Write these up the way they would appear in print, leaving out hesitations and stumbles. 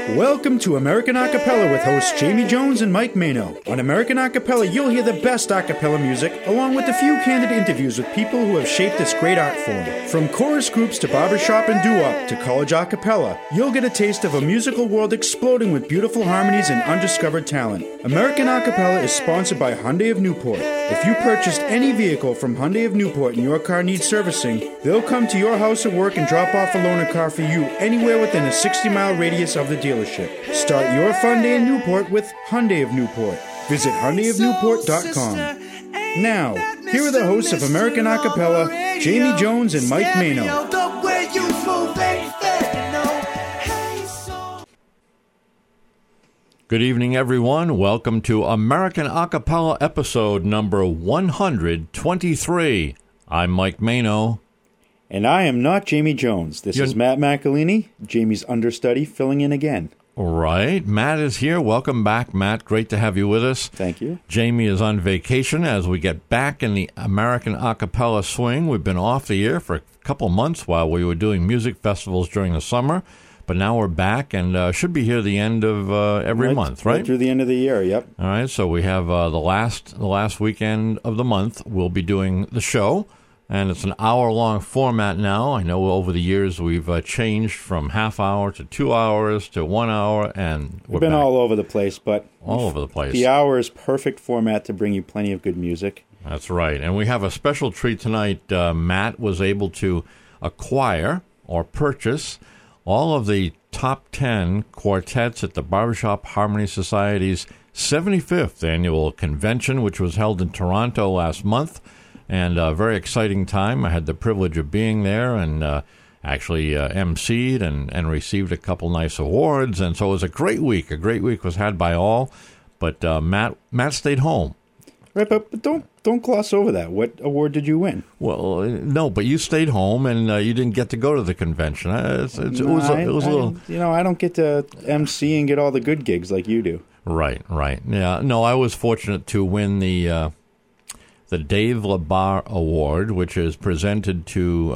Welcome to American Acapella with hosts Jamie Jones and Mike Mano. On American Acapella, you'll hear the best acapella music, along with a few candid interviews with people who have shaped this great art form. From chorus groups to barbershop and doo-wop to college acapella, you'll get a taste of a musical world exploding with beautiful harmonies and undiscovered talent. American Acapella is sponsored by Hyundai of Newport. If you purchased any vehicle from Hyundai of Newport and your car needs servicing, they'll come to your house or work and drop off a loaner car for you anywhere within a 60-mile radius of the dealership. Start your fun day in Newport with Hyundai of Newport. Visit HyundaiofNewport.com. Now, here are the hosts of American Acapella, Jamie Jones and Mike Mano. Good evening, everyone. Welcome to American Acapella episode number 123. I'm Mike Mano. And I am not Jamie Jones. This is Matt McElhinney, Jamie's understudy, filling in again. Right. Matt is here. Welcome back, Matt. Great to have you with us. Thank you. Jamie is on vacation as we get back in the American Acapella swing. We've been off the air for a couple months while we were doing music festivals during the summer. But now we're back and should be here the end of every month, right? Right through the end of the year, yep. All right, so we have the last weekend of the month. We'll be doing the show, and it's an hour-long format now. I know over the years we've changed from half hour to 2 hours to 1 hour, and we've been all over the place, but all over the place. The hour is perfect format to bring you plenty of good music. That's right, and we have a special treat tonight. Matt was able to acquire or purchase all of the top 10 quartets at the Barbershop Harmony Society's 75th annual convention, which was held in Toronto last month, and a very exciting time. I had the privilege of being there and actually emceed and received a couple nice awards, and so it was a great week. A great week was had by all, but Matt stayed home. Right, but don't gloss over that. What award did you win? Well, no, but you stayed home and you didn't get to go to the convention. It was a little. I don't get to MC and get all the good gigs like you do. Right. Yeah, no, I was fortunate to win the Dave LaBar Award, which is presented to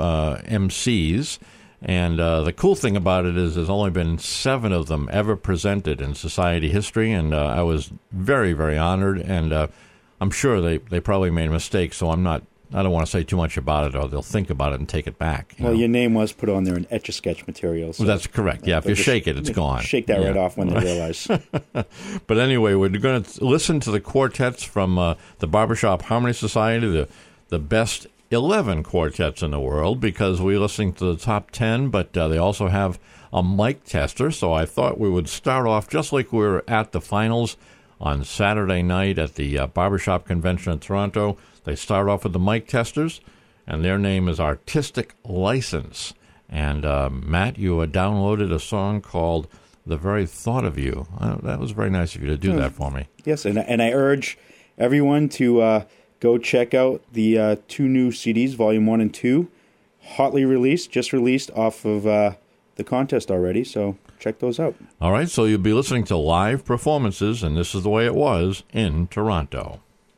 MCs. And the cool thing about it is there's only been 7 of them ever presented in society history, and I was very, very honored. And I'm sure they probably made a mistake, so I don't want to say too much about it, or they'll think about it and take it back. Your name was put on there in Etch-a-Sketch material. So that's correct. Yeah, if you shake it, it's gone. Shake that right off when they realize. But anyway, we're going to listen to the quartets from the Barbershop Harmony Society, the best 11 quartets in the world, because we're listening to the top 10, but they also have a mic tester, so I thought we would start off just like we were at the finals on Saturday night at the Barbershop Convention in Toronto. They start off with the mic testers, and their name is Artistic License. And Matt, you downloaded a song called The Very Thought of You. That was very nice of you to do that for me. Yes, and I urge everyone to go check out the 2 new CDs, Volume 1 and 2, hotly released, just released off of the contest already, so check those out. All right, so you'll be listening to live performances, and this is the way it was in Toronto.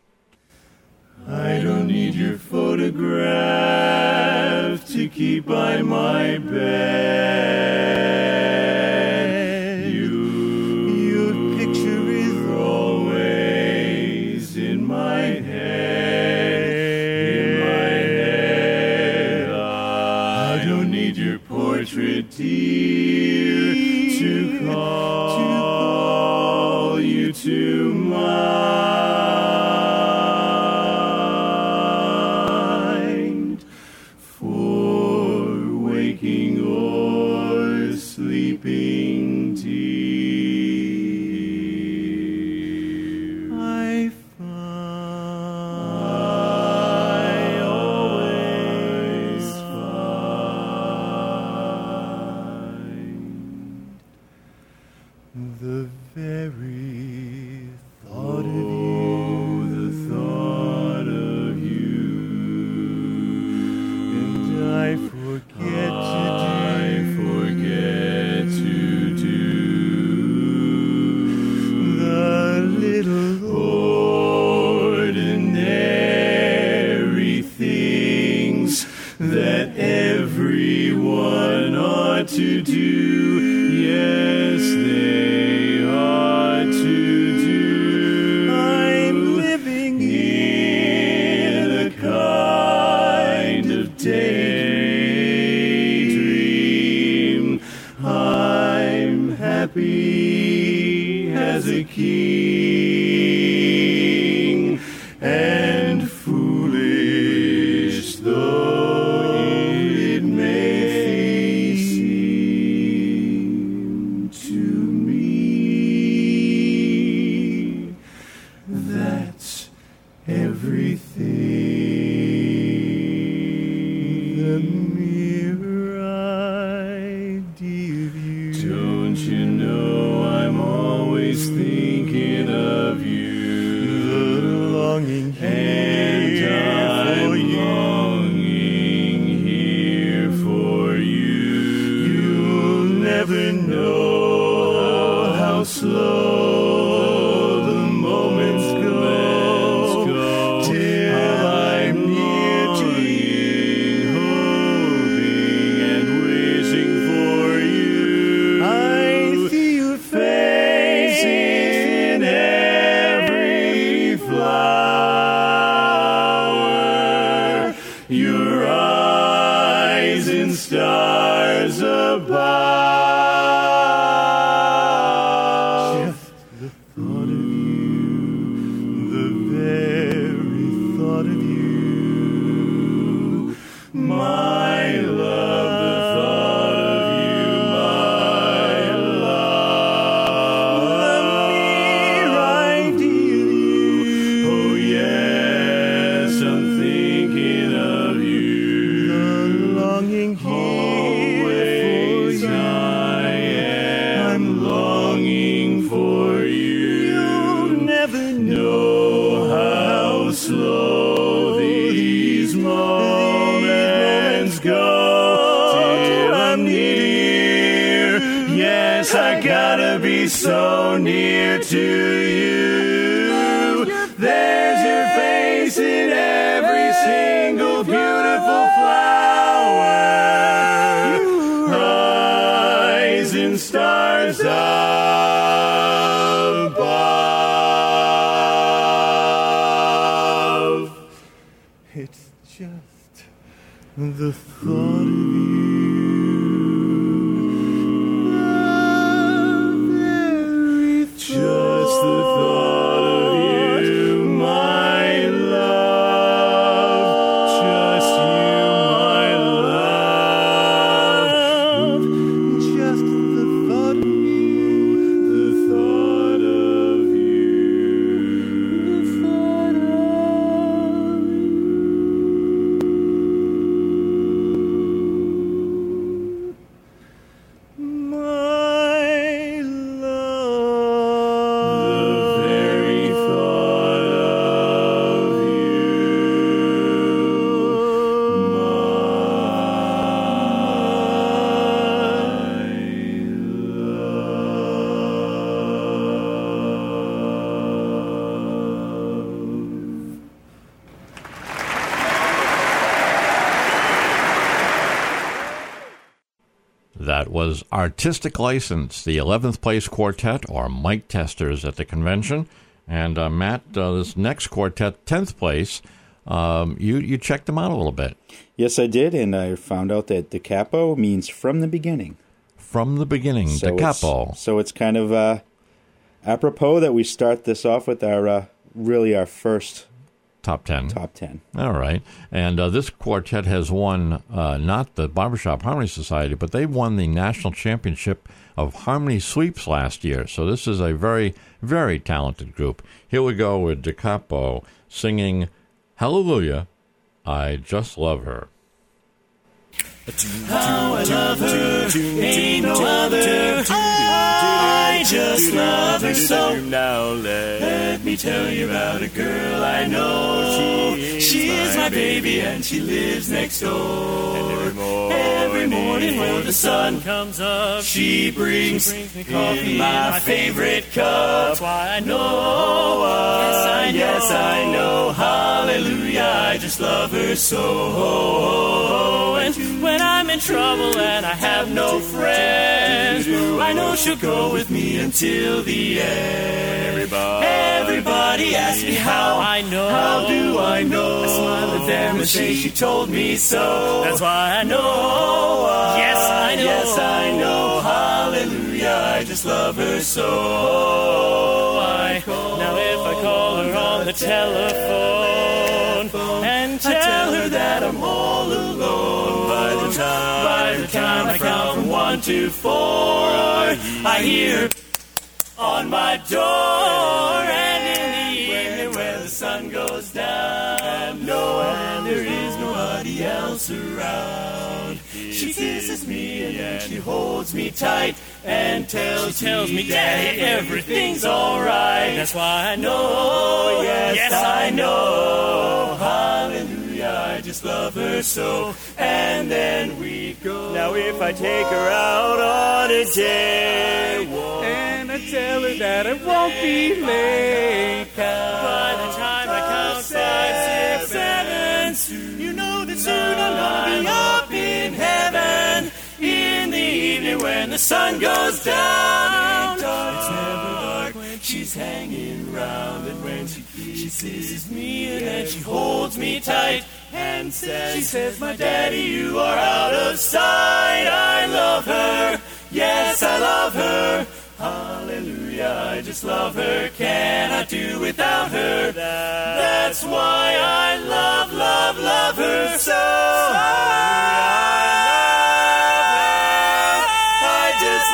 I don't need your photograph to keep by my bed. Your picture is always in my head. I don't need your portrait, dear, to call you to mind for waking or sleeping, dear. I always find the very thought of you, the thought of you, and I forget to do the little ordinary things that everyone ought to do. Yes, daydream. I'm happy as a king, and foolish though it may seem to me, that's everything. The mere idea of you. Don't you know I'm always thinking of you? The longing here for you. Longing here for you. You'll never know how slow the moments go till I'm near to you, hoping and wishing for you. I see your face in every flower, your eyes in stars above. Just the thought of you, the very thought of you, my love, the thought of you, my love, the mere idea of you. Oh yes, I'm thinking of you. The longing always I am longing for you. You'll never know how slow these moments go till I'm near. Yes, I gotta be so near to you. There's your face in every single beautiful flower. Eyes in stars above. It's just the thought of you. Just the thought of you, my love. Just you, my love. Just the thought of you. The thought of you. The thought of you. My love. The very thought of you. That was Artistic License, the 11th place quartet, or Mike Testers at the convention. And Matt, this next quartet, 10th place, you checked them out a little bit. Yes, I did, and I found out that da capo means from the beginning. From the beginning, da capo. So it's kind of apropos that we start this off with our first Top 10. Top 10. All right. And this quartet has won not the Barbershop Harmony Society, but they won the National Championship of Harmony Sweeps last year. So this is a very, very talented group. Here we go with da capo singing Hallelujah, I Just Love Her. How I love her, ain't no other. I just love her so. Now let me tell you about a girl I know. She is my baby and she lives next door. And every morning when the sun comes up, she brings me coffee in my favorite cup. That's why I know, yes I know, hallelujah, I just love her so. And when I'm in trouble and I have no friends, I know she'll go with me until the end. Everybody asks me how I know. How do I know? I smile at them and say she told me so. That's why I know. Yes, I know. Yes, I know. Hallelujah, I just love her so. Now if I call her on the telephone and tell her that I'm all alone, by the time I count from 1 to 4, I hear on my door, and in the evening when the sun goes down, and there is nobody else around, she kisses me and then she holds me tight and tells me, Daddy, everything's alright. That's why I know, yes, I know, hallelujah, I just love her so. And then we go. Now if I take her out on a day, and I tell her that I won't be late, by the time I count 5, 6, 7, you know that soon I'll be up in heaven. In the evening when the sun goes down, it's never dark when she's hanging round, and when she kisses me and then she holds me tight and says, she says, my daddy, you are out of sight. I love her, yes, I love her, hallelujah, I just love her, cannot do without her. That's why I love her so. I just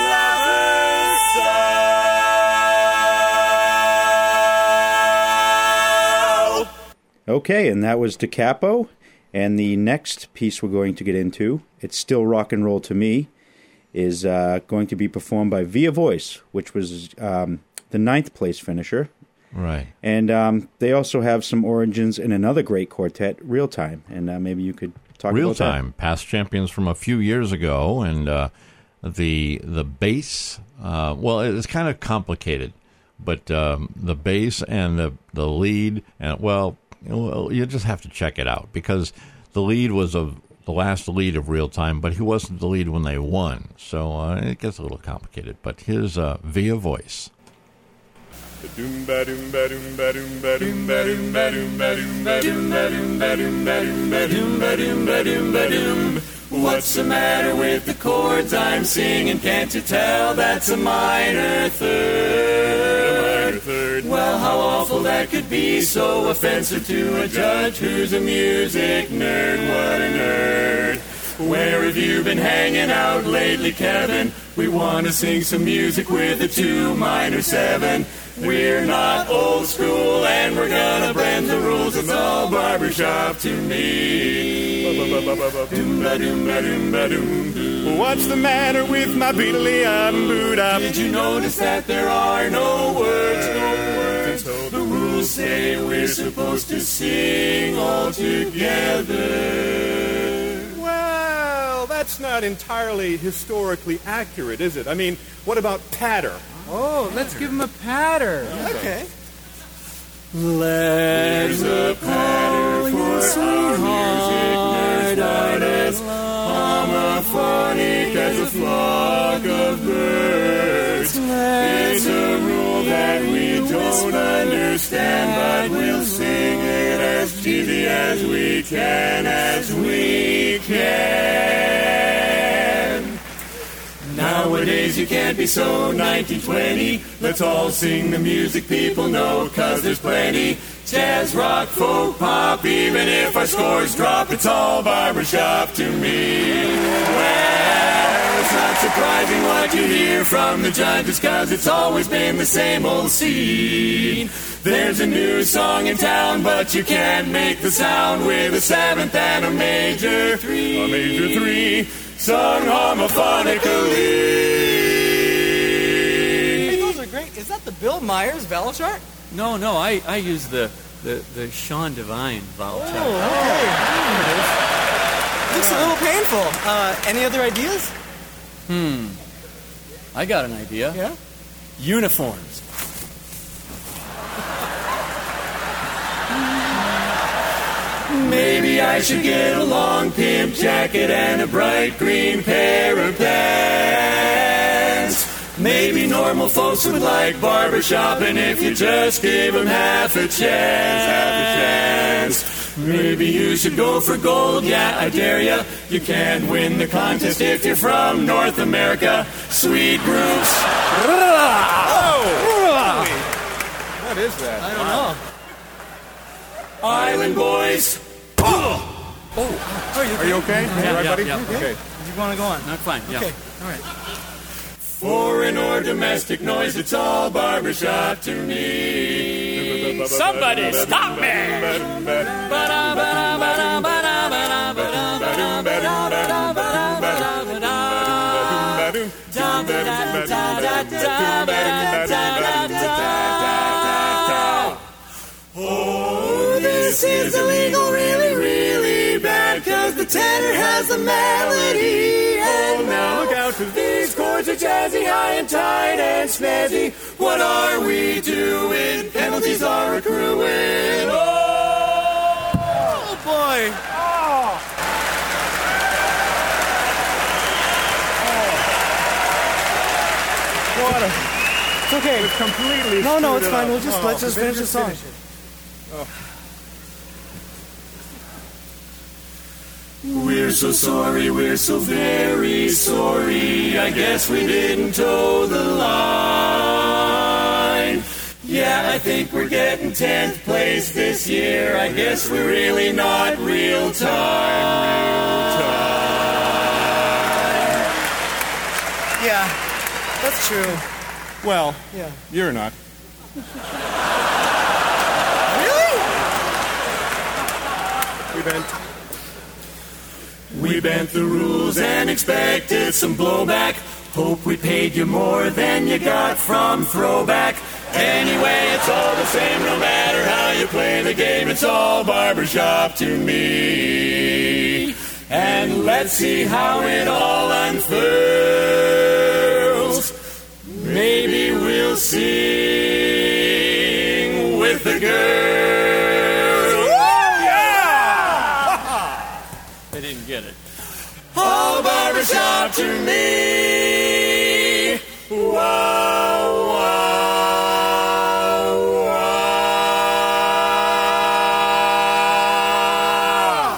love her so. Okay, and that was Da Capo. And the next piece we're going to get into, it's still rock and roll to me, is going to be performed by Via Voice, which was the 9th place finisher. Right. And they also have some origins in another great quartet, Real Time. And maybe you could talk Real about that. Time, past champions from a few years ago. And the bass, well, it's kind of complicated. But the bass and the lead, and well, you just have to check it out, because the lead was the last lead of Real Time, but he wasn't the lead when they won. So it gets a little complicated. But here's Via Voice. What's the matter with the chords I'm singing? Can't you tell that's a minor third? Well, how awful that could be, so offensive to a judge who's a music nerd. What a nerd. Where have you been hanging out lately, Kevin? We want to sing some music with a 2 minor 7. We're not old school, and we're gonna bend the rules. It's all barbershop to me. What's the matter with my beedly-um-boot-up? Did you notice that there are no words? The rules say we're supposed to sing all together. Well, that's not entirely historically accurate, is it? I mean, what about patter? Oh, let's give him a patter. Okay. There's a patter for our music nerd artists, homophonic as a flock of birds. It's a rule that we don't understand, but we'll sing it as cheesy as we can, Nowadays you can't be so 1920. Let's all sing the music people know, 'cause there's plenty. Jazz, rock, folk, pop, even if our scores drop, it's all barbershop to me. Well, it's not surprising what you hear from the judges, 'cause it's always been the same old scene. There's a new song in town, but you can't make the sound with a 7th and a major 3. A major 3. Sung homophonically. Hey, those are great. Is that the Bill Myers vowel chart? No, I use the Sean Devine vowel chart. Oh, okay. Looks a little painful. Any other ideas? I got an idea. Yeah? Uniforms. Maybe I should get a long pimp jacket and a bright green pair of pants. Maybe normal folks would like barbershopping if you just gave them half a chance. Maybe you should go for gold, yeah, I dare ya. You can win the contest if you're from North America. Sweet grooves. What is that? I don't know. Island boys. Are you okay? Yeah, You all right, yeah, buddy? yeah. Okay. You want to go on? Not fine. Yeah. Okay. All right. Foreign or domestic noise, it's all barbershop to me. Somebody stop me! Oh, this is illegal, really, really bad, 'cause the tenor has the melody. And now look out, 'cause these chords are jazzy, high and tight and snazzy. What are we doing? Penalties are accruing. Oh, boy. Water. It's okay. It's completely No, screwed it's it fine. up. Let's just finish the song. finish it. We're so sorry, we're so very sorry. I guess we didn't toe the line. Yeah, I think we're getting 10th place this year. I guess we're really not real time. Yeah, that's true. Well, Yeah. you're not. Really? We bent the rules and expected some blowback. Hope we paid you more than you got from throwback. Anyway, it's all the same no matter how you play the game. It's all barbershop to me. And let's see how it all unfurls. Maybe we'll sing with the girls. They didn't get it. All barbershop to me. Wow, wow, wow.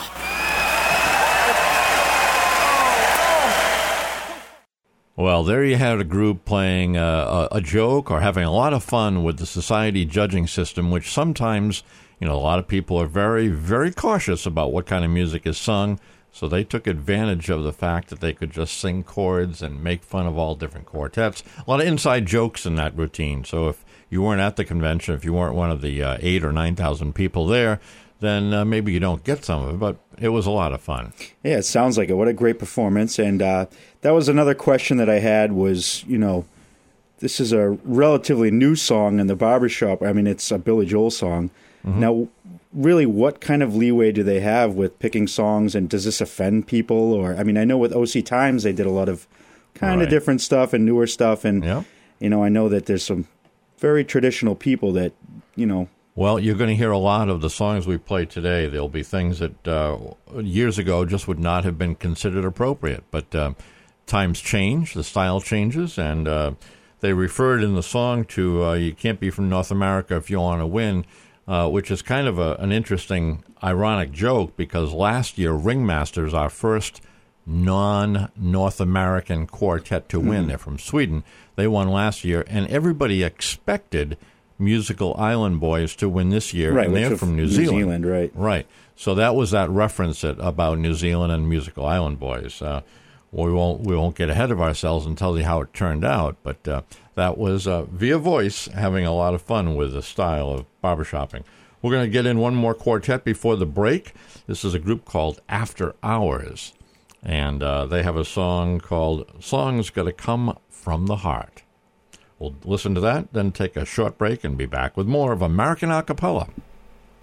Well, there you had a group playing a joke or having a lot of fun with the society judging system, which sometimes, a lot of people are very, very cautious about what kind of music is sung. So they took advantage of the fact that they could just sing chords and make fun of all different quartets. A lot of inside jokes in that routine. So if you weren't at the convention, if you weren't one of the 8,000 or 9,000 people there, then maybe you don't get some of it. But it was a lot of fun. Yeah, it sounds like it. What a great performance. And that was another question that I had was, this is a relatively new song in the barbershop. I mean, it's a Billy Joel song. Mm-hmm. Now, really, what kind of leeway do they have with picking songs, and does this offend people? Or, I mean, I know with OC Times they did a lot of kind of different stuff and newer stuff, and I know that there's some very traditional people that, Well, you're going to hear a lot of the songs we play today. There'll be things that years ago just would not have been considered appropriate, but times change, the style changes, and they referred in the song to "You can't be from North America if you want to win." Which is kind of an interesting, ironic joke, because last year, Ringmasters, our first non-North American quartet to win, they're from Sweden, they won last year, and everybody expected Musical Island Boys to win this year, right, and they're from New Zealand. Right. So that was that reference about New Zealand and Musical Island Boys. We won't get ahead of ourselves and tell you how it turned out, but that was Via Voice having a lot of fun with the style of barbershopping. We're going to get in one more quartet before the break. This is a group called After Hours, and they have a song called Songs Gotta Come From the Heart. We'll listen to that, then take a short break and be back with more of American Acapella.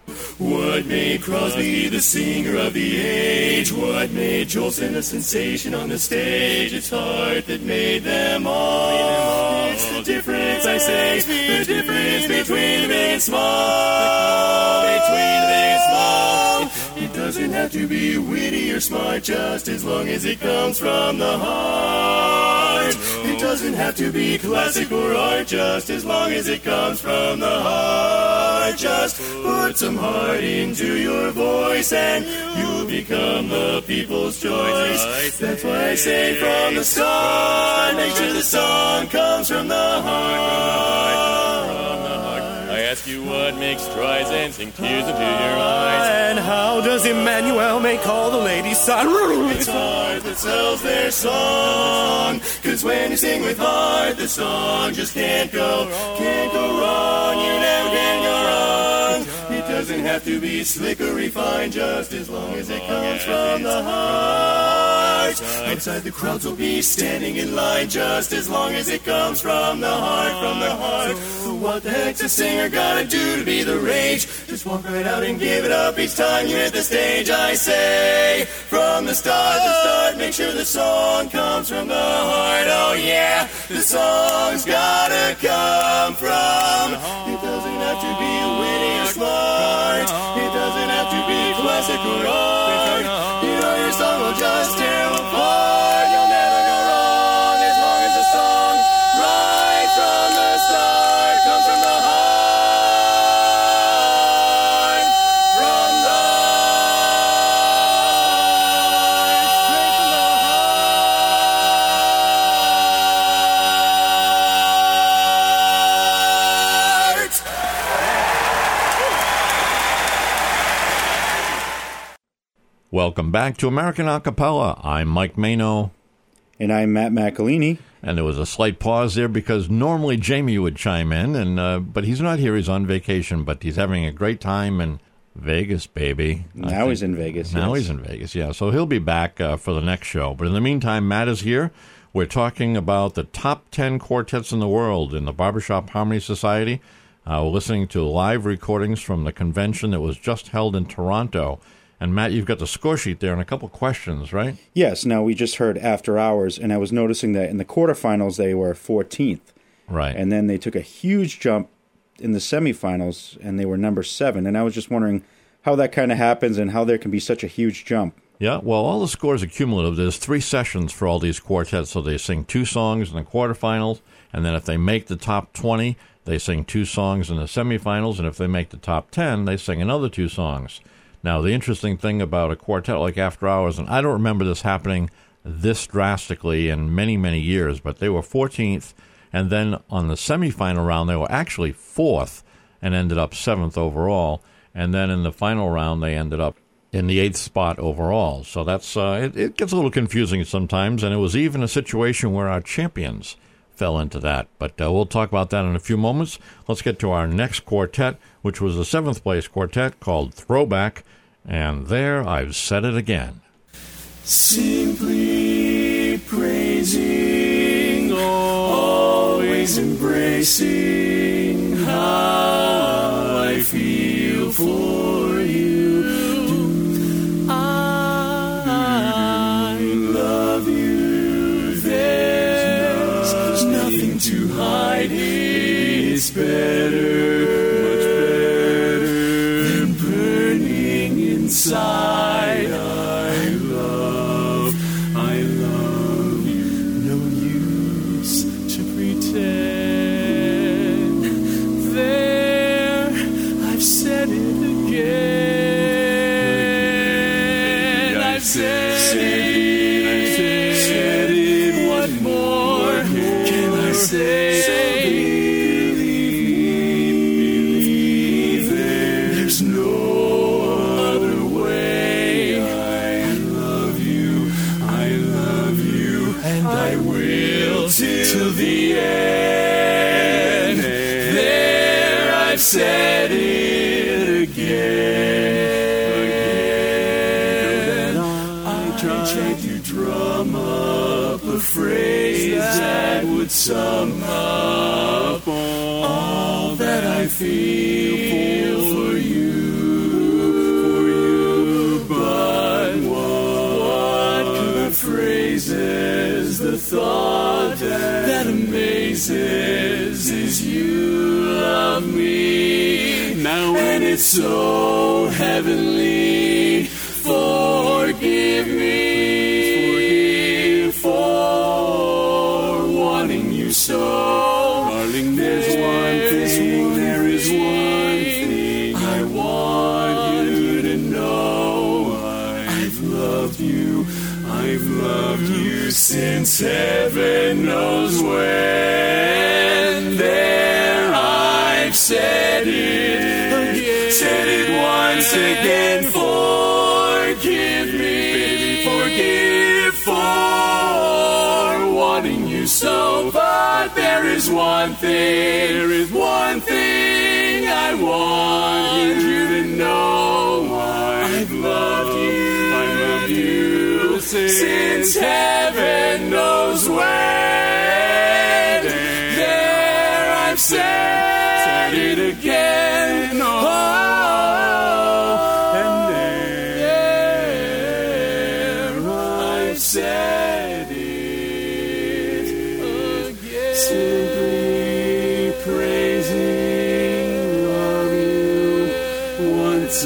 What made Crosby the singer of the age? What made Jolson a sensation on the stage? It's heart that made them all. It's the difference, I say, the difference between the big and small. Between the big and small. It doesn't have to be witty or smart, just as long as it comes from the heart. It doesn't have to be classic or art, just as long as it comes from the heart. Just put some heart into your voice and you'll become the people's choice. That's why I say from the start, make sure the song comes from the heart. I ask you what makes Streisand sing tears into your eyes. And how does Emmanuel make all the ladies sigh? It's heart that sells their song. 'Cause when you sing with heart, the song just can't go wrong. You never can go wrong. It doesn't have to be slick or refined, just as long as it comes from the heart. Outside the crowds will be standing in line, just as long as it comes from the heart, from the heart. What the heck's a singer gotta do to be the rage? Just walk right out and give it up each time you hit the stage. I say, from the start, make sure the song comes from the heart. Oh yeah, the song's gotta come from. It doesn't have to be witty or smart. It doesn't have to be classic or art. You know your song will just tear apart. You'll never go wrong as long as the song right from the start comes from the heart. From the heart. Welcome back to American Acapella. I'm Mike Mano. And I'm Matt McElhaney. And there was a slight pause there because normally Jamie would chime in, and but he's not here. He's on vacation, but he's having a great time in Vegas, baby. Now he's in Vegas. Now yes. he's in Vegas, yeah. So he'll be back for the next show. But in the meantime, Matt is here. We're talking about the top 10 quartets in the world in the Barbershop Harmony Society. We're listening to live recordings from the convention that was just held in Toronto. And, Matt, you've got the score sheet there and a couple questions, right? Yes. Now, we just heard After Hours, and I was noticing that in the quarterfinals they were 14th. Right. And then they took a huge jump in the semifinals, and they were number 7. And I was just wondering how that kind of happens and how there can be such a huge jump. Yeah, well, all the scores are cumulative. There's 3 sessions for all these quartets, so they sing 2 songs in the quarterfinals, and then if they make the top 20, they sing 2 songs in the semifinals, and if they make the top 10, they sing another 2 songs. Now, the interesting thing about a quartet like After Hours, and I don't remember this happening this drastically in many, many years, but they were 14th, and then on the semifinal round, they were actually 4th and ended up 7th overall, and then in the final round, they ended up in the 8th spot overall. So that's it gets a little confusing sometimes, and it was even a situation where our champions fell into that. But we'll talk about that in a few moments. Let's get to our next quartet, which was a 7th place quartet called Throwback, and there I've said it again. Simply praising, always embracing how I feel for you. I love you. There's nothing to hide. It's better, much better than burning inside. I love you. No use to pretend. There, I've said it again. I've said it. What more can I say? Believe there's no other way. I love you, and I will till the end. There, I've said it again. I tried to drum up a phrase that would sum up all that I feel for you. praises, the thought that amazes is you love me now, and it's so heavenly. Forgive me for wanting you so, darling. There is one thing I want you to know. I've loved you since heaven knows when. There, I've said it once again. Forgive me, baby, forgive for wanting you so. But there is one thing I want you to know. I've loved you since heaven knows when. There, I've said it again. Oh, and there, I've said it again. Simply praising of you once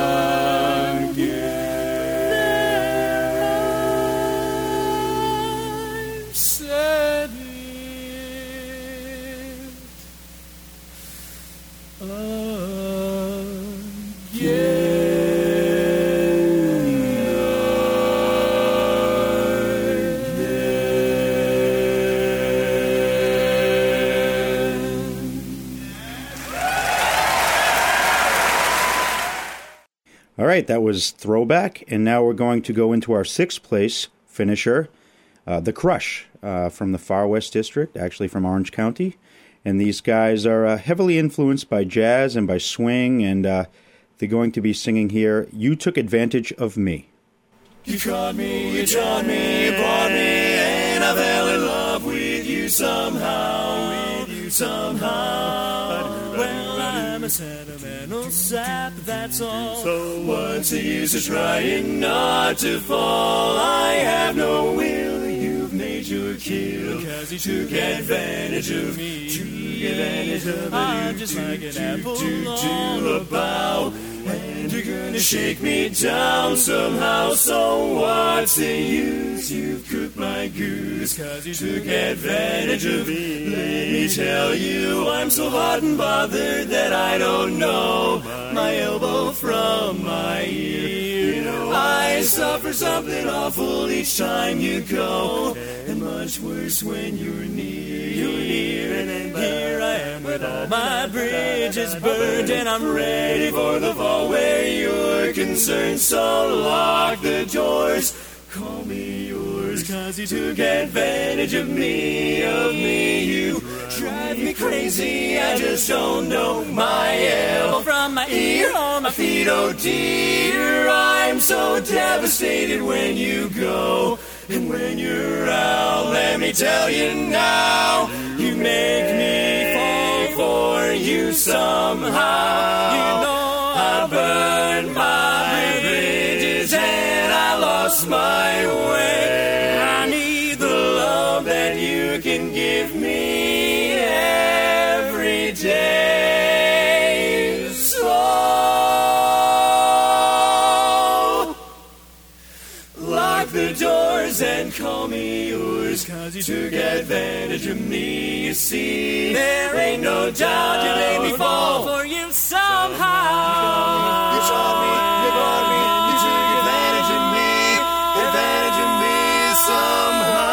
All right, that was Throwback, and now we're going to go into our sixth place finisher, The Crush, from the Far West District, actually from Orange County. And these guys are heavily influenced by jazz and by swing, and they're going to be singing here, You Took Advantage of Me. You caught me, you charmed me, you brought me, and I fell in love with you somehow, Well, I'm a sentimental sap, that's all. So what's the use of trying not to fall? I have no will, you've made your kill, because you took advantage of me. I'm just like an apple on a bough, and you're gonna shake me down somehow. So what's the use? You've cooked my goose, cause you took advantage of me. Let me tell you, I'm so hot and bothered that I don't know my elbow from my ear. You know, I suffer something awful each time you go, and much worse when you're near. And then here I am with all my bridges burned, and I'm ready for the fall where you're concerned. So lock the doors, call me yours, cause you took advantage of me, You drive me crazy, I just don't know my elbow from my ear or my feet, oh dear. I'm so devastated when you go, and when you're out, let me tell you now, you make me fall for you somehow. You know I burned my bridges and I lost my way. I need the love that you can give me every day. So lock the doors and call me yours, cause you took advantage of me. You see, there ain't no doubt you made me fall for you somehow. You shot me, you brought me, you took advantage of me somehow.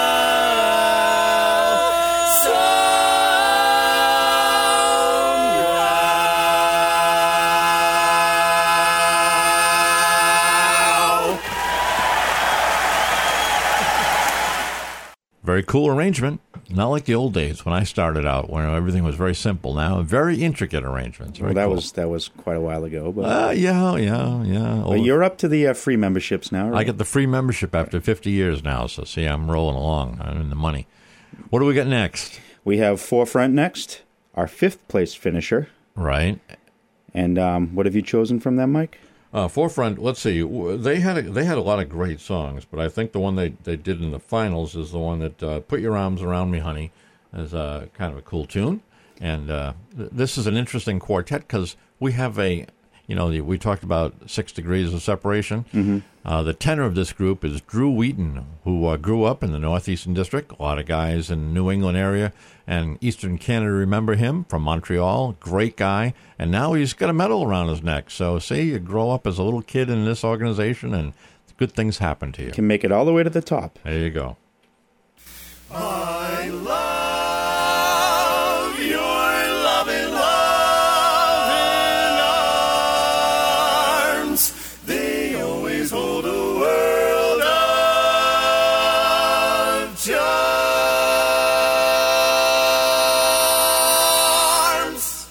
Very cool arrangement. Not like the old days when I started out, when everything was very simple. Now, very intricate arrangements. Very Well, cool. that was quite a while ago. But yeah. but you're up to the free memberships now, right? I get the free membership after 50 years now, so see, I'm rolling along. I'm in the money. What do we got next? We have Forefront next, our fifth place finisher. Right. And what have you chosen from them, Mike? Forefront, let's see. They had a lot of great songs, but I think the one they did in the finals is the one that "Put Your Arms Around Me, Honey" is kind of a cool tune. And this is an interesting quartet because we have we talked about 6 degrees of separation. Mm-hmm. The tenor of this group is Drew Wheaton, who grew up in the Northeastern District. A lot of guys in the New England area and Eastern Canada remember him from Montreal. Great guy. And now he's got a medal around his neck. So, see, you grow up as a little kid in this organization and good things happen to you. Can make it all the way to the top. There you go. I love your loving arms. They always hold a world of charms.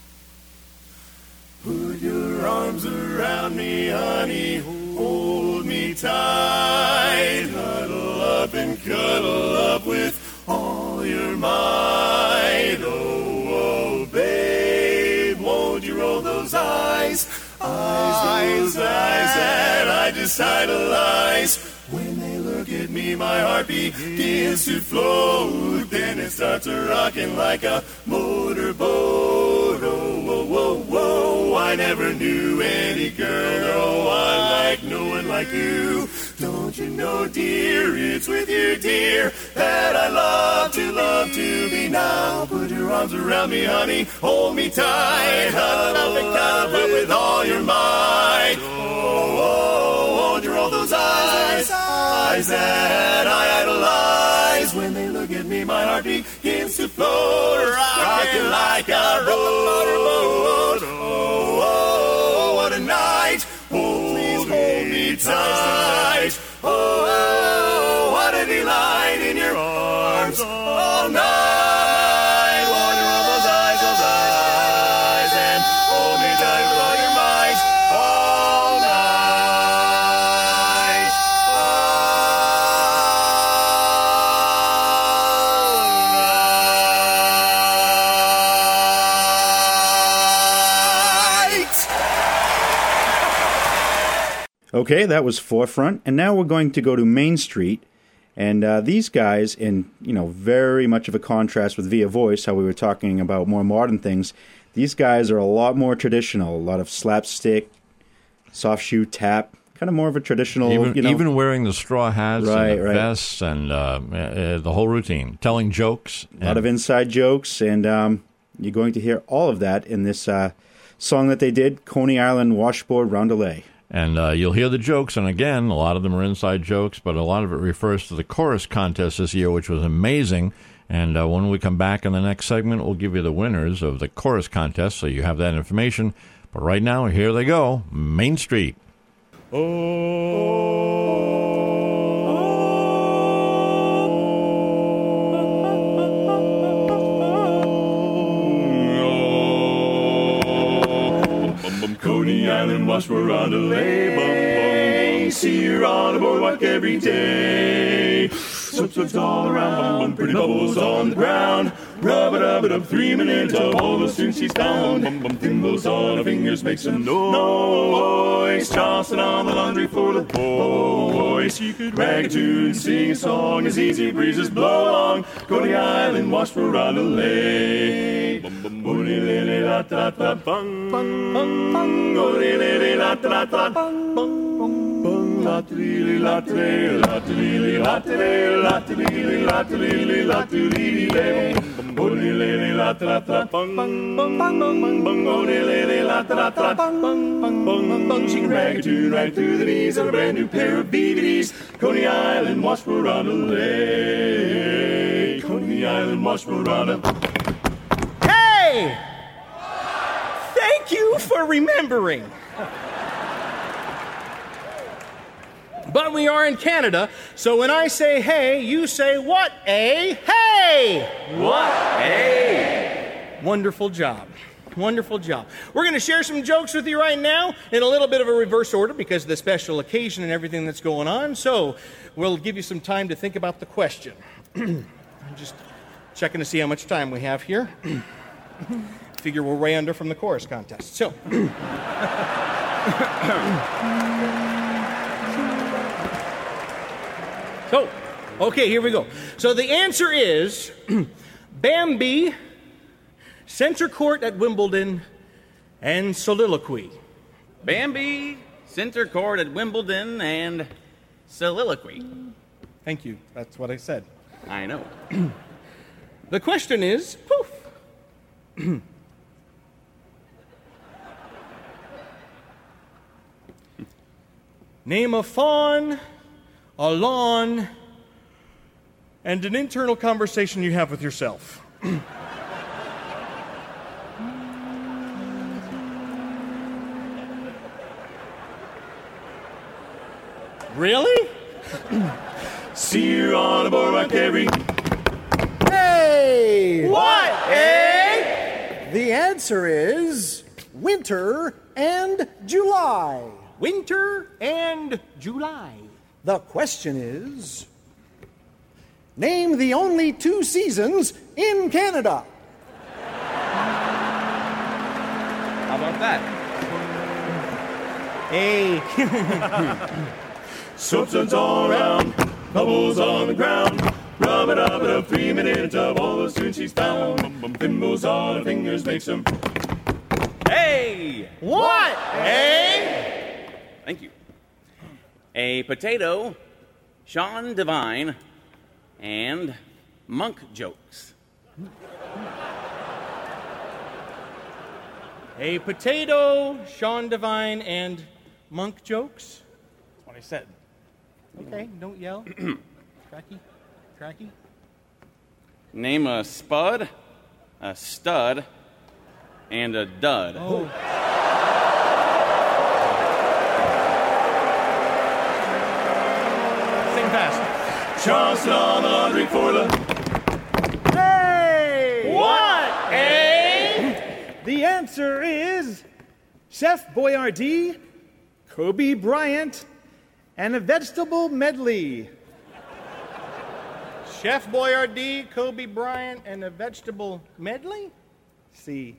Put your arms around me, honey. Hold me tight. Huddle up and cuddle up with all your might. Oh, babe, won't you roll those eyes? Those eyes that I just idolize. When they look at me, my heart begins to float. Then it starts rocking like a motorboat. Oh, whoa, whoa, whoa. I never knew any girl I like no one like you. Don't you know, dear, it's with you, dear, that I love to be now. Put your arms around me, honey, hold me tight, huddle up with all your might. Oh, won't you roll those eyes that I idolize. When they look at me, my heart begins to float, rocking like a motorboat. Oh, what a night. Hold me tight. Oh, what a delight in your arms all night. Won't you roll those eyes, and hold me tight with all your might all night. Okay, that was Forefront, and now we're going to go to Main Street. And these guys, in very much of a contrast with Via Voice, how we were talking about more modern things, these guys are a lot more traditional, a lot of slapstick, soft shoe tap, kind of more of a traditional, even wearing the straw hats and the right. vests and the whole routine, telling jokes. A lot of inside jokes, and you're going to hear all of that in this song that they did, Coney Island Washboard Roundelay. And you'll hear the jokes, and again, a lot of them are inside jokes, but a lot of it refers to the chorus contest this year, which was amazing. And when we come back in the next segment, we'll give you the winners of the chorus contest, so you have that information. But right now, here they go, Main Street. Coney Island, Washboard Roundelay, bum, bum, bum. See her on the boardwalk every day. Soapsuds all around, bum, bum, pretty bubbles on the ground. Rub it up, 3 minutes of all the soon she's down. Bum, bum, thimbles on her fingers make some noise. Johnson on the laundry for the boys. She could rag a tune, sing a song as easy breezes blow along. Coney Island, Washboard Roundelay. Bum, bum, bum, lily, la, da, da, bung, bung, bung, bung, lily, la, da, da, bung, bung, bung, bung, la, lily, la, lily, la, lily, la, lily, la, lily, la, lily, lily, la, da, da, bung, bung, bung, bung, bung, bung, lily, la, da, da, bung, bung, bung, bung, bung. She can rag a tune right through the knees of a brand new pair of BVDs. Coney Island, Washboard Roundelay. Coney Island, Washboard Roundelay. Hey! Thank you for remembering. But we are in Canada, so when I say hey, you say what a hey! What a! Wonderful job. Wonderful job. We're going to share some jokes with you right now in a little bit of a reverse order because of the special occasion and everything that's going on. So we'll give you some time to think about the question. I'm just checking to see how much time we have here. Figure we're way under from the chorus contest. So, So, okay, here we go. So the answer is Bambi, Center Court at Wimbledon, and Soliloquy. Bambi, Center Court at Wimbledon, and Soliloquy. Thank you. That's what I said. I know. The question is, poof. Name a fawn, a lawn, and an internal conversation you have with yourself. Really? See you on a boardwalk every... Hey! What, eh? The answer is winter and July. Winter and July. The question is, name the only 2 seasons in Canada. How about that? Hey. Substance all around, bubbles on the ground. Rub it up, 3 minutes of all the students she's found. Thimbles on her fingers makes them... Hey! What, eh? Thank you. A potato, Sean Devine, and monk jokes. A potato, Sean Devine, and monk jokes? That's what I said. Okay, don't yell. Cracky. Name a spud, a stud, and a dud. Oh. Sing fast. Charleston on the drink for the... Hey! What, eh? The answer is Chef Boyardee, Kobe Bryant, and a vegetable medley. Chef Boyardee, Kobe Bryant, and a vegetable medley? C.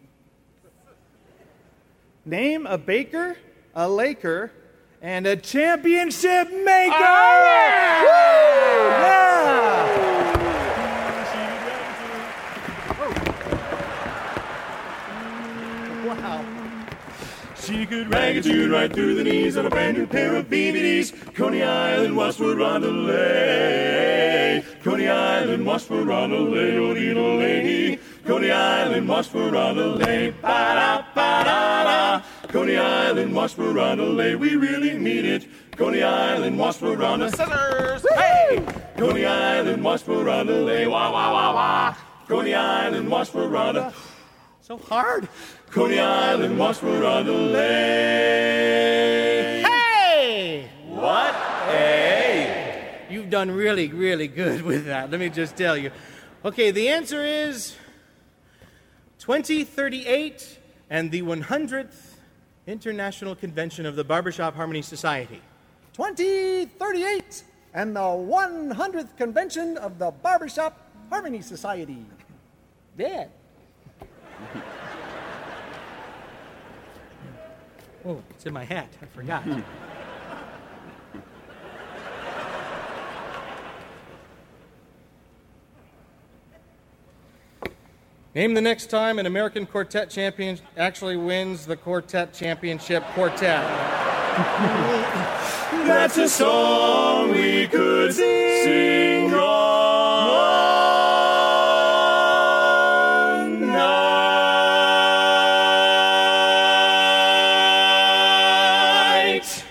Name a baker, a Laker, and a championship maker. Oh, yeah! wow. She could rag a tune right through the knees on a brand new pair of BBDs. Coney Island, Westwood, Rondelay. Coney Island, Westwood, Rondelay, oh-dee-do-lay. Coney Island, Westwood, Rondelay. Ba-da-ba-da-da. Coney Island, Westwood, Rondelay. We really mean it. Coney Island, Westwood, Rondelay. Scissors, hey! Coney Island, Westwood, Rondelay. Wah, wah, wah, wah. Coney Island, Westwood, Rondelay. So hard. Coney Island, Westwood, Rondelay. Hey! What a... You've done really, really good with that. Let me just tell you. Okay, the answer is 2038 and the 100th International Convention of the Barbershop Harmony Society. 2038 and the 100th Convention of the Barbershop Harmony Society. Yeah. Oh, it's in my hat. I forgot. Name the next time an American quartet champion actually wins the quartet championship quartet. That's a song we could sing all night.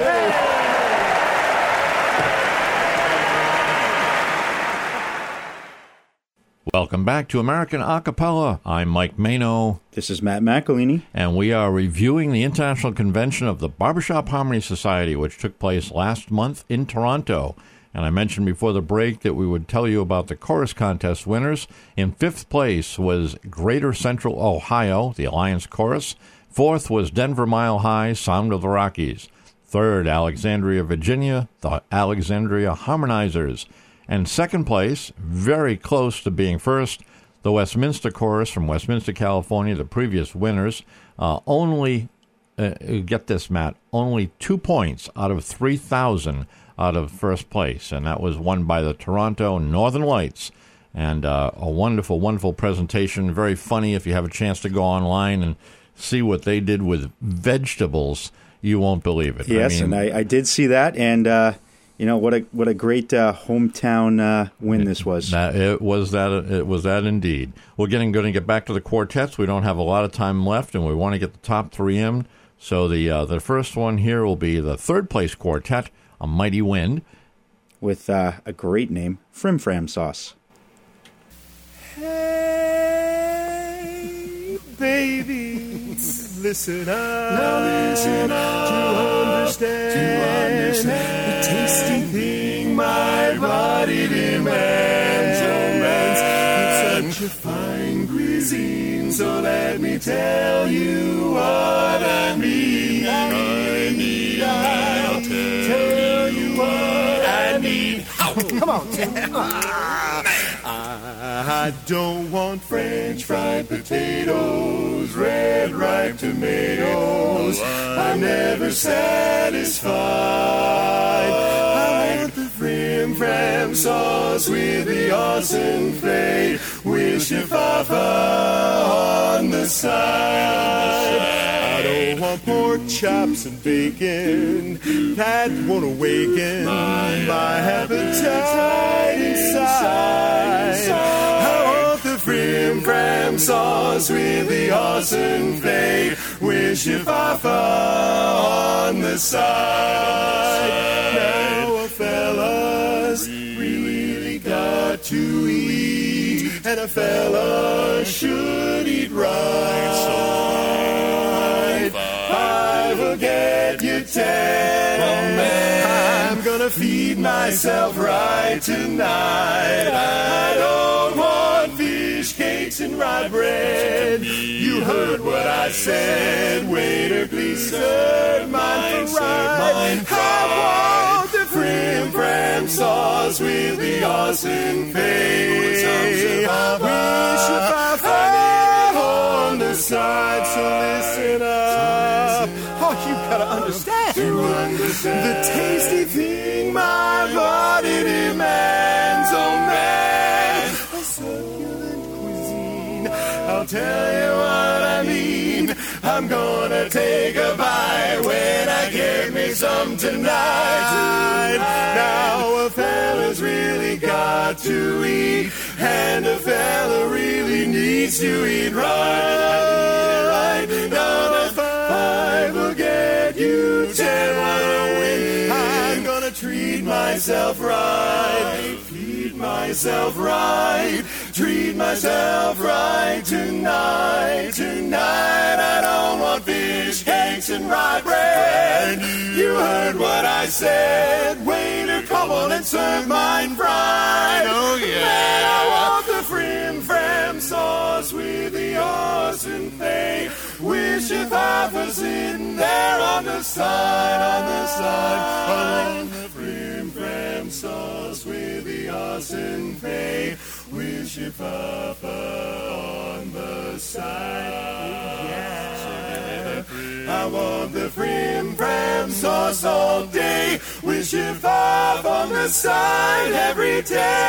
Welcome back to American Acapella. I'm Mike Mano, This is Matt McElhaney. and we are reviewing the International Convention of the Barbershop Harmony Society, which took place last month in Toronto. And I mentioned before the break that we would tell you about the chorus contest winners. In 5th place was Greater Central Ohio, the Alliance Chorus. 4th was Denver Mile High, Sound of the Rockies. 3rd, Alexandria, Virginia, the Alexandria Harmonizers. And 2nd place, very close to being first, the Westminster Chorus from Westminster, California, the previous winners. Only get this, Matt, only 2 points out of 3,000 out of first place, and that was won by the Toronto Northern Lights. And a wonderful, wonderful presentation. Very funny. If you have a chance to go online and see what they did with vegetables, you won't believe it. Yes, and I did see that, and what a great hometown win this was. It was that indeed. We're going to get back to the quartets. We don't have a lot of time left, and we want to get the top three in. So the first one here will be the third place quartet, A Mighty Wind, with a great name, Frim Fram Sauce. Hey, baby, listen up. Now listen up to understand the tasty thing my body demands. It's such a fine cuisine, so let me tell you what I mean. I'll tell you what I need. Come on, Tim. I don't want French fried potatoes, red ripe tomatoes. I'm never satisfied. I want the Frim Fram sauce with the awesome flay. Wish if on the side. I don't want pork chops and bacon. That won't awaken my appetite inside. I want the Frim Fram sauce with the awesome flay. Wish if on the side. Now, fellas really got to eat, and a fella should eat right. I will get you 10. I'm gonna feed myself right tonight. I don't want fish cakes and rye bread. You heard what I said. Waiter, please serve mine for right. I want the Frim Fram sauce with the awesome face. I wish if I on the side, so listen up. Oh, you gotta understand. To understand the tasty thing my body demands. Oh man, a succulent cuisine. I'll tell you what I mean. I'm gonna take a bite when I get me some tonight. Now a fella's really got to eat, and a fella really needs to eat right. Now if I will get you 10, I'm gonna treat myself right. Feed myself right. Treat myself right tonight. Tonight I don't want fish cakes and rye bread. You heard what I said. Waiter, come on and serve mine fried. Oh yeah. Man, I want the Frim Fram sauce with the awesome thing. Wish if I was sitting there on the side. I want the Frim Fram sauce with the awesome thing. Wish if I on the side. Yeah. I want the Frim Fram sauce all day. Wish if I on the side every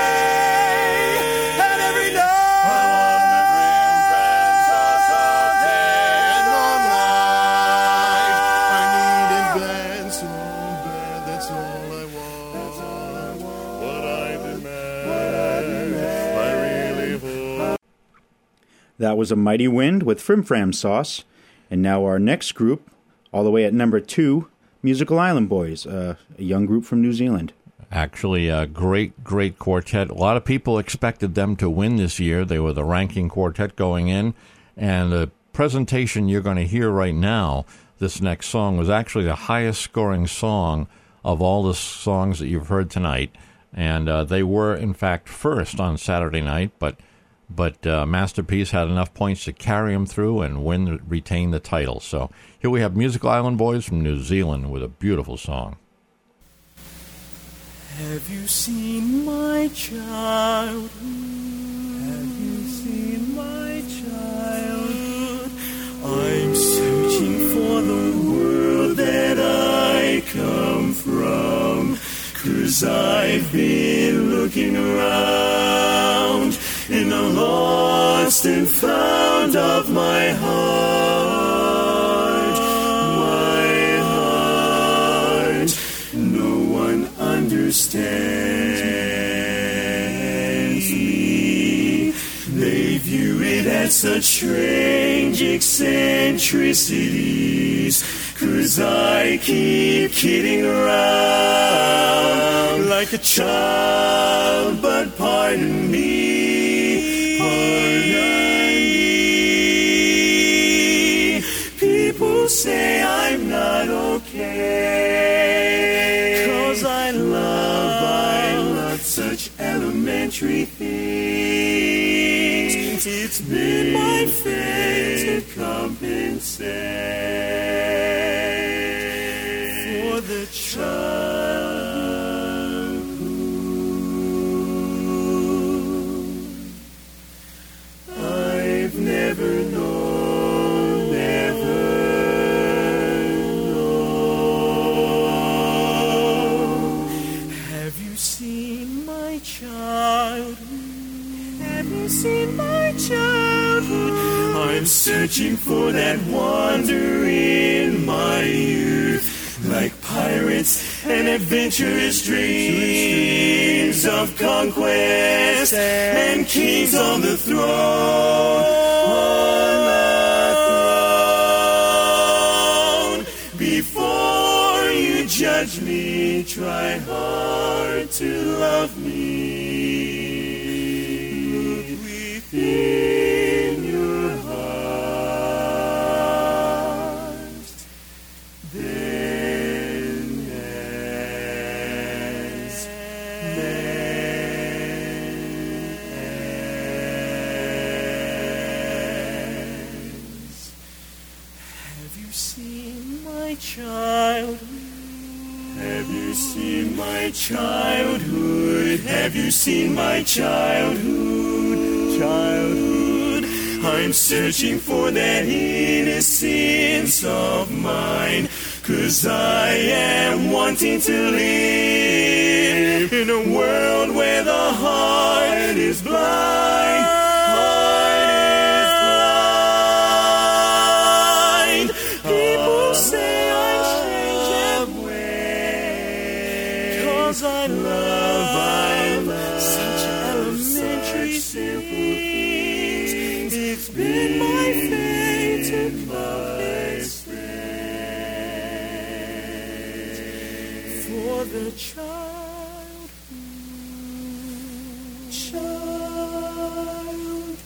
day and every night. I want the Frim Fram sauce all day and all night. I need it bad, so bad. That's all I want. That's all I want. What I demand. I really want. That was A Mighty Wind with Frim Fram Sauce. And now our next group, all the way at number 2, Musical Island Boys, a young group from New Zealand. Actually, a great, great quartet. A lot of people expected them to win this year. They were the ranking quartet going in. And the presentation you're going to hear right now, this next song, was actually the highest scoring song of all the songs that you've heard tonight. And they were, in fact, first on Saturday night, but Masterpiece had enough points to carry him through and retain the title. So here we have Musical Island Boys from New Zealand with a beautiful song. Have you seen my child? Have you seen my child? I'm searching for the 'cause I've been looking around in the lost and found of my heart. My heart, no one understands me. They view it as such strange eccentricities, 'cause I keep kidding around like a child, but pardon me, pardon me. People say I'm not okay, 'cause I love such elementary things. It's been my fate to compensate for the childhood I've never known, never known. Have you seen my childhood? Have you seen my childhood? I'm searching for that wonder in my youth, like pirates and adventurous dreams of conquest and kings on the throne. Before you judge me, try hard to love me. In your heart, then as have you seen my childhood? Have you seen my childhood? Have you seen my childhood? Childhood, I'm searching for that innocence of mine, 'cause I am wanting to live in a world where the heart is blind. Heart is blind. People say I'm strange that way, 'cause I love such elementary simple things. It's been my fate to compensate for the childhood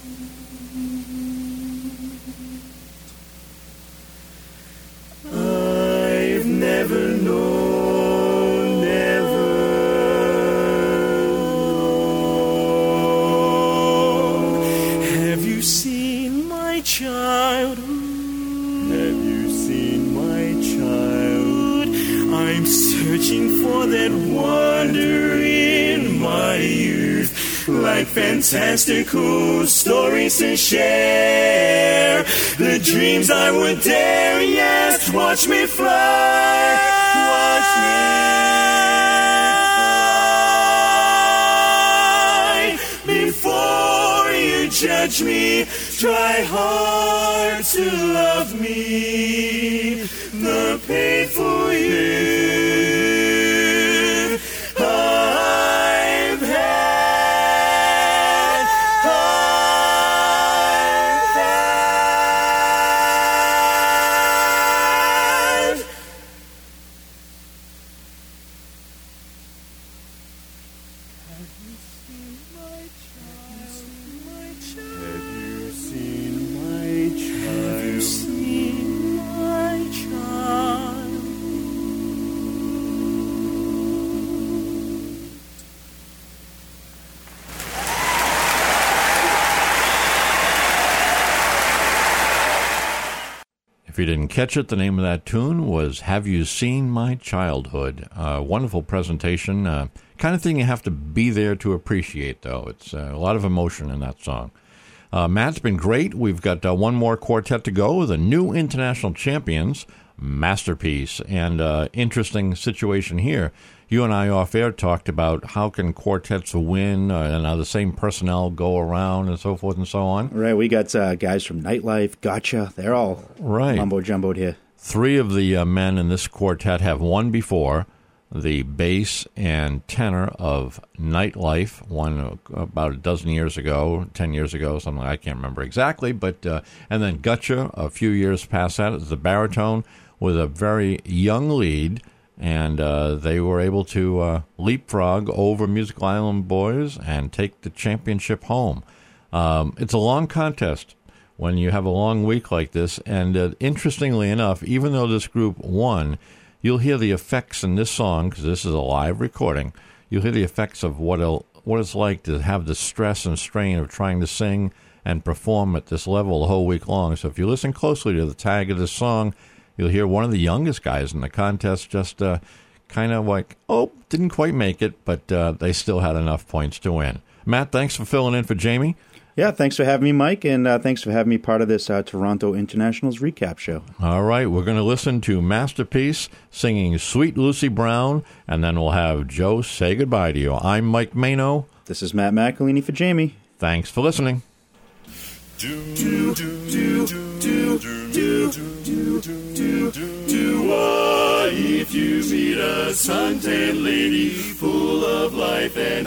I've never known, never known. Have you seen my childhood? Have you seen my childhood? I'm searching for that wonder in my youth, like fantastical stories to share. The dreams I would dare, yes, watch me fly, watch me fly. Before you judge me, try hard to love me. The painful youth I've had, Have you seen my child? Have you seen my child? Have you seen my child? If you didn't catch it, the name of that tune was Have You Seen My Childhood? Wonderful presentation. Kind of thing you have to be there to appreciate, though. It's a lot of emotion in that song. Matt's been great. We've got one more quartet to go, the new international champions, Masterpiece. And interesting situation here. You and I off air talked about how can quartets win and how the same personnel go around and so forth and so on. Right, we got guys from Nightlife, Gotcha. They're all mumbo-jumboed here. 3 of the men in this quartet have won before. The bass and tenor of Nightlife won about a dozen years ago, 10 years ago, something I can't remember exactly. But and then Gotcha, a few years past that, is the baritone with a very young lead. And they were able to leapfrog over Music Island Boys and take the championship home. It's a long contest when you have a long week like this. And interestingly enough, even though this group won, you'll hear the effects in this song, because this is a live recording. You'll hear the effects of what it's like to have the stress and strain of trying to sing and perform at this level the whole week long. So if you listen closely to the tag of this song, you'll hear one of the youngest guys in the contest just kind of like, didn't quite make it, but they still had enough points to win. Matt, thanks for filling in for Jamie. Yeah, thanks for having me, Mike, and thanks for having me part of this Toronto Internationals recap show. All right, we're going to listen to Masterpiece singing Sweet Lucy Brown, and then we'll have Joe say goodbye to you. I'm Mike Mano. This is Matt McElhaney for Jamie. Thanks for listening. If you meet a suntan lady full of life and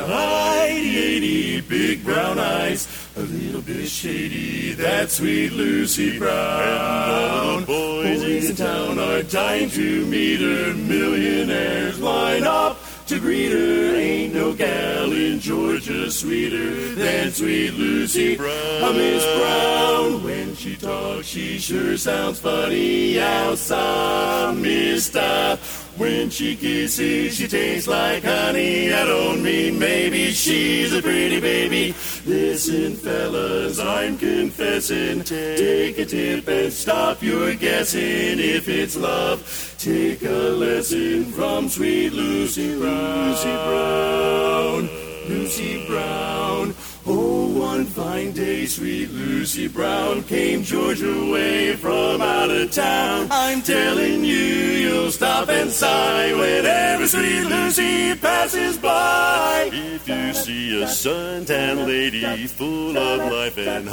hidey, big brown eyes, a little bit shady, that's sweet Lucy Brown. And all the boys in town are dying to meet her, millionaires line up to greet her. Ain't no gal in Georgia sweeter than sweet Lucy Brown. Miss Brown, when she talks, she sure sounds funny. Outside, mister, when she kisses, she tastes like honey. I don't mean maybe she's a pretty baby. Listen, fellas, I'm confessing. Take a tip and stop your guessing. If it's love, take a lesson from sweet Lucy Brown. Lucy Brown, Lucy Brown. Oh, one fine day, sweet Lucy Brown came Georgia way from out of town. I'm telling you, you'll stop and sigh whenever sweet Lucy passes by. If you see a suntan lady full of life and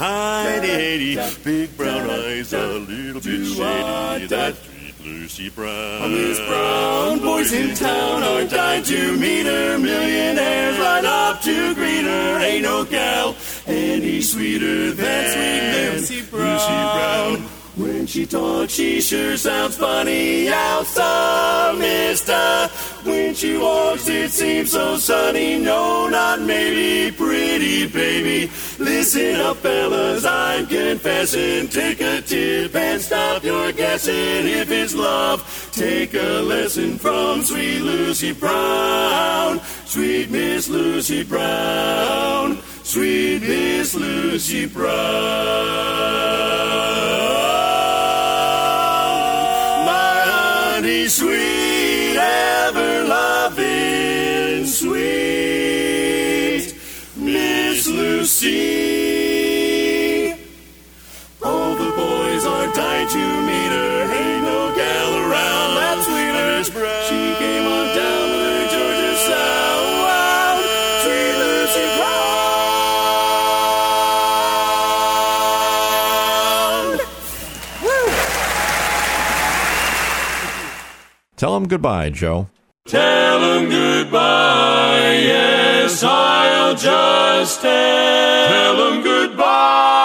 hidey, big brown eyes, a little bit shady, that's Lucy Brown. Miss Brown, boys in town are dying to meet her. Millionaires line up to greet her. Ain't no gal any sweeter than sweet Lucy Brown. When she talks, she sure sounds funny. Outside, mister, when she walks, it seems so sunny. No, not maybe, pretty baby. Listen up, fellas, I'm confessing. Take a tip and stop your guessing. If it's love, take a lesson from sweet Lucy Brown. Sweet Miss Lucy Brown. Sweet Miss Lucy Brown. Sweet, ever-loving, sweet Miss Lucy. All the boys are dying to meet her. Ain't no gal around that's sweeter. Miss Brown. She came on down with her Georgia sound. Sweet Lucy Brown. Woo! Tell them goodbye, Joe. Tell them goodbye, yes, I'll just tell them goodbye.